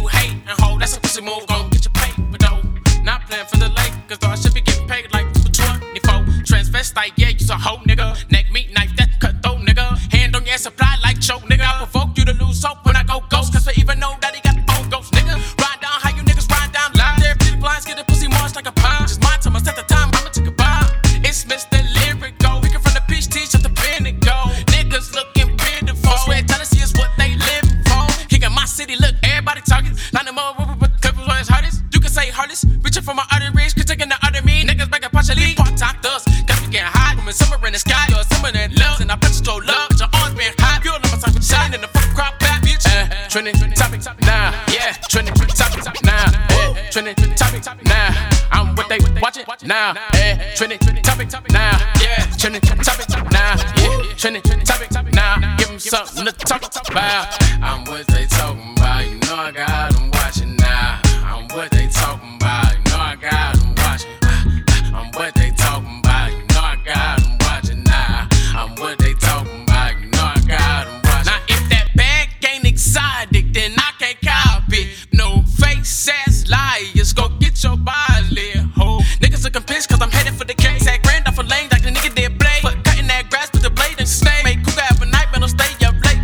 you hate and hold, that's a pussy move, gon' get your paper though. Not playing for the Lakers though, I should be getting paid like 24. Transvestite, yeah, you's a hoe, nigga. Neck meat knife, that cutthroat, nigga. Hand on your supply like choke, nigga. I provoke you to lose hope when I go ghost, cause I even know that he got the old ghost, nigga. Ride down how you niggas ride down live. There, pretty blinds, get the pussy march like a pine. Just my time, I set the time, I'ma take a bomb. It's Mr. Lyrical, we can from the peach tea, shut the pen and go. Niggas looking pitiful, swear jealousy is what they live for. King of my city, look, everybody talking. Line them up with couple ones hardest. You can say heartless, reaching for my arteries, critiquing the other me. Niggas back at partially part-time thugs, got me getting high. When summer in the sky, you're summer in love, and I bet you stroll love. Your arms been high, you don't know my time for shine in the fucking crop back, bitch. Trending topic now, yeah. Trending topic now, trending topic now. I'm what they watching now, trending topic now, yeah. Trending topic now, yeah. Trending topic now. Give them something to talk about. I'm what they talking about, you know I got them watching now. I'm what they talking about, you know I got them watching. I'm what they talking about, you know I got them watching now. I'm what they talking about, you know I got them watching. Now if that bag ain't exotic, then I can't copy. No face ass liars, go get your body ho. Niggas looking pissed cause I'm headed for the case. At grand off a lane like the nigga did blade. But cutting that grass with the blade and snake. Make Cougar have a night, man, don't stay up late.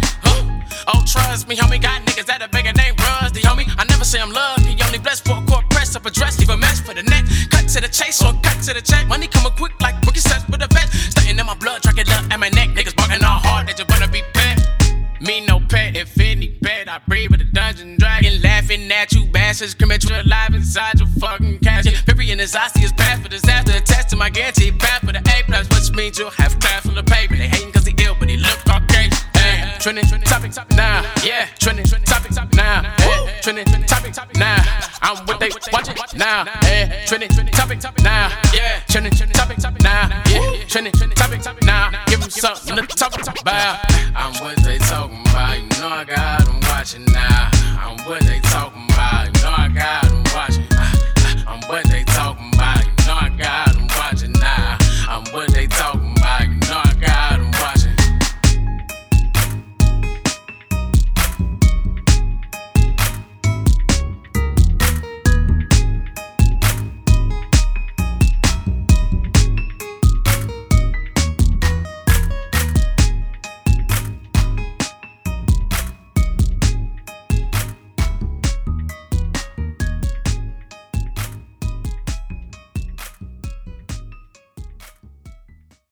Oh, trust me, homie, got niggas that a bigger name Rusty, homie. I never say I'm lucky, only blessed for a court press up a dress, leave a mess for the neck. Cut to the chase or cut to the check. Money coming quick like rookie sets with a vest. Stunting in my blood, drinking up at my neck. Niggas barking all hard, they just wanna be pet. Me no pet, if any pet, I breathe with a dungeon dragon. Laughing at you bastards, commit you alive inside your fucking casket. Pippi in his eyes, see his path for disaster. Attached to my guaranteed path for the A+, which means you'll have class from the paper. They hating cause he ill, but he look Caucasian. Trending topic now, yeah. Trending topic now, trending topic now. I'm what they watching now, trending topic now, yeah. Trending topic now, yeah. Trending topic now. Give them something to talk about. I'm what they talking about, you know I got them watching now. I'm what they